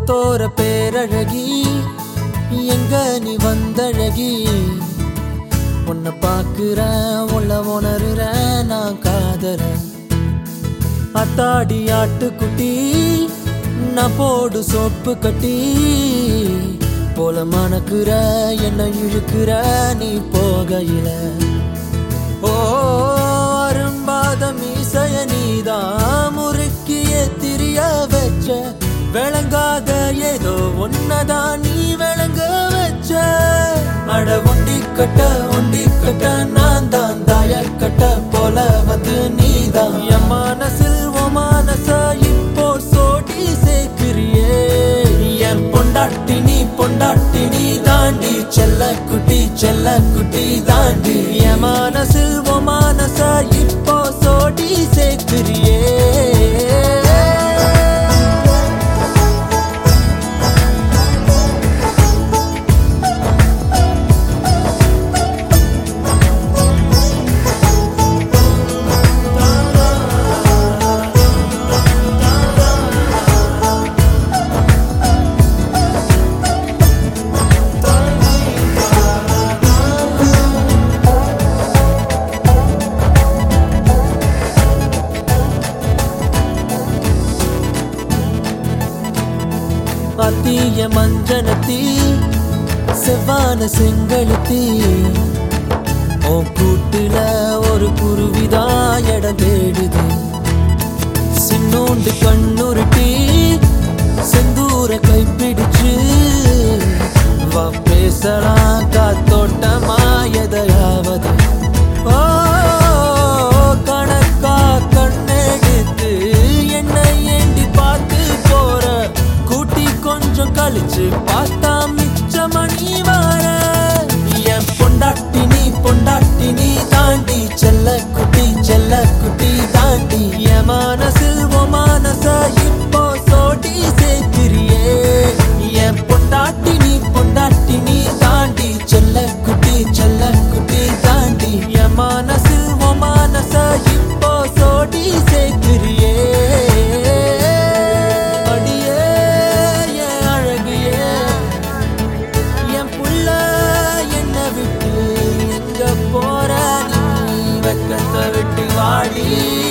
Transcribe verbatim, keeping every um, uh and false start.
தோர பேரழகி எங்க நீ வந்தழகி உன்னை பாக்குறேன் உள்ள உணர்றேன் நான் காதறேன் அத்தாடி ஆட்டுக்குட்டி நான் போடு சோப்பு கட்டி போல மணக்குற என்ன இழுக்கிற நீ போகையில ஓ அரும்பாத மீசைய நீதான் முறுக்கிய திரிய வச்ச விளங்காத ஏதோ ஒன்னதான் நீ விளங்க வச்ச அட ஒண்டி கட்ட ஒண்டி கட்ட நான் தான் தாய கட்ட போல வந்து நீதான் என் மனசில் ஓ மனச இப்போ சோடி சேர்க்கிறியே என் பொண்டாட்டி நீ பொண்டாட்டி நீ தாண்டி செல்ல குட்டி செல்ல குட்டி தாண்டி என் மனசில் ஓ மனச இப்போ சோடி சேர்க்கிறியே அத்திய மஞ்சனத்தி செவ்வான செங்கழுத்தி ஓ கூட்டுல ஒரு குருவிதா இடம் தேடுது சின்னோண்டு கண்ணுருட்டி செந்தூர கைப்பிடிச்சு வா பேசலாம் காத்தோட்டமா எதையாவது ஓ கணக்கா கண்ணெடுத்து என்னை ஏண்டி பார்த்து போற கூட்டி கொஞ்சம் கழிச்சு பார்த்தா மிச்ச மணி வார என் பொண்டாட்டி நீ பொண்டாட்டி நீ தாண்டி செல்ல குட்டி செல்ல குட்டி தாண்டி என் மனசில் ஓ மனச இப்போ சோடி சேர்க்கிறியே என் பொண்டாட்டி நீ பொண்டாட்டி நீ தாண்டி செல்ல குட்டி செல்ல குட்டி தாண்டி என் மனசில் ஓ மனச இப்போ சோடி சேர்க்கிறியே போற நீ வெக்கத்தை விட்டு வாடி